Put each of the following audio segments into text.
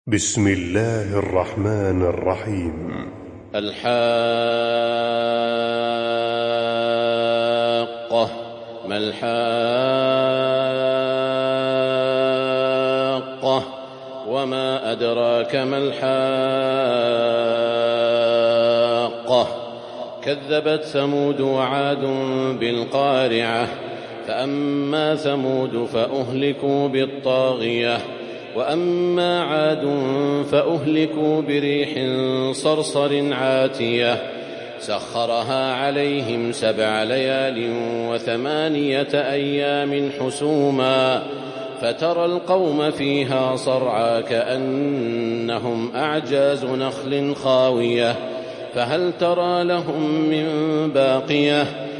بسم الله الرحمن الرحيم. الحاقة. ما الحاقة وما أدراك ما الحاقة. كذبت ثمود وعاد بالقارعة. فأما ثمود فأهلكوا بالطاغية وأما عاد فأهلكوا بريح صرصر عاتية سخرها عليهم 7 ليال و8 أيام حسوما فترى القوم فيها صرعى كأنهم أعجاز نخل خاوية فهل ترى لهم من باقية.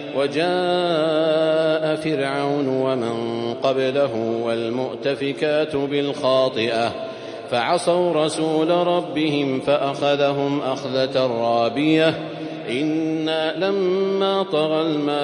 وجاء فرعون ومن قبله والمؤتفكات بالخاطئة فعصوا رسول ربهم فأخذهم أخذة رابية. إنا لما طغى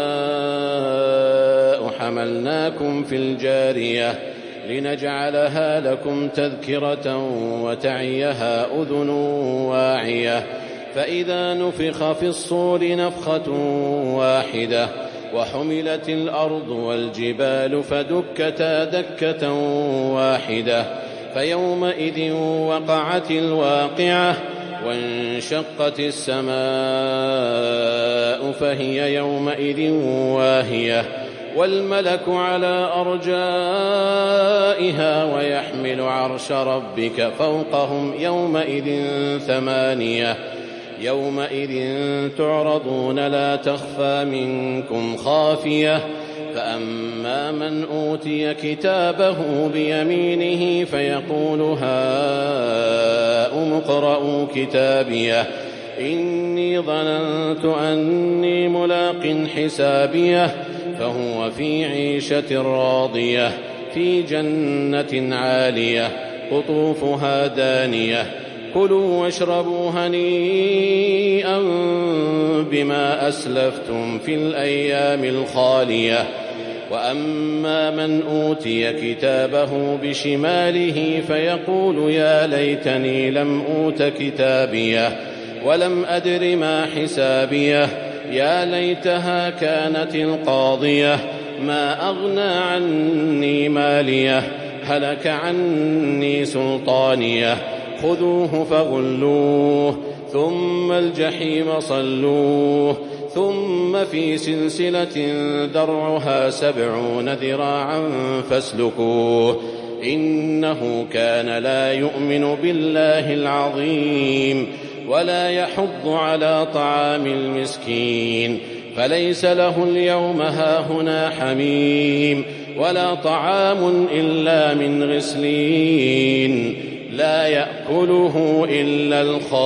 الماء حملناكم في الجارية لنجعلها لكم تذكرة وتعيها أذن واعية. فإذا نفخ في الصور نفخة واحدة وحملت الأرض والجبال فدكتا دكة واحدة فيومئذ وقعت الواقعة وانشقت السماء فهي يومئذ واهية والملك على أرجائها ويحمل عرش ربك فوقهم يومئذ 8. يومئذ تعرضون لا تخفى منكم خافية. فأما من أوتي كتابه بيمينه فيقول هاؤم اقرءوا كتابيه إني ظننت أني ملاق حسابيه فهو في عيشة راضية في جنة عالية قطوفها دانية. كلوا واشربوا هنيئا بما أسلفتم في الأيام الخالية. وأما من أوتي كتابه بشماله فيقول يا ليتني لم أوت كتابيه ولم أدر ما حسابيه يا ليتها كانت القاضية ما أغنى عني ماليه هلك عني سلطانيه. خذوه فغلوه ثم الجحيم صلوه ثم في سلسلة درعها 70 ذراعا فاسلكوه إنه كان لا يؤمن بالله العظيم ولا يحض على طعام المسكين فليس له اليوم هاهنا حميم ولا طعام إلا من غسلين لا يأكله إلا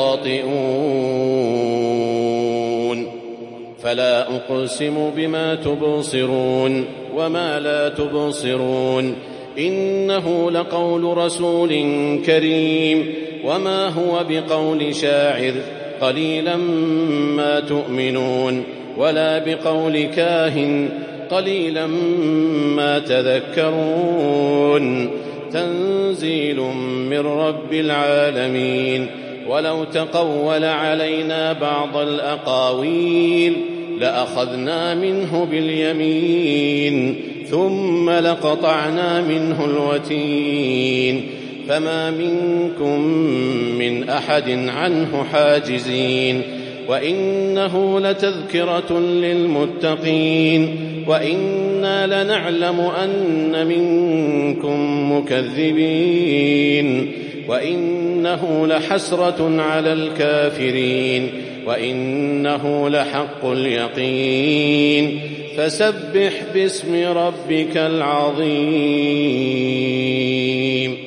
الخاطئون. فلا أقسم بما تبصرون وما لا تبصرون إنه لقول رسول كريم وما هو بقول شاعر قليلا ما تؤمنون ولا بقول كاهن قليلا ما تذكرون. تنزيل من رب العالمين. ولو تقول علينا بعض الأقاويل لأخذنا منه باليمين ثم لقطعنا منه الوتين فما منكم من أحد عنه حاجزين. وإنه لتذكرة للمتقين وإنا لنعلم أن منكم مكذبين وإنه لحسرة على الكافرين وإنه لحق اليقين. فسبح باسم ربك العظيم.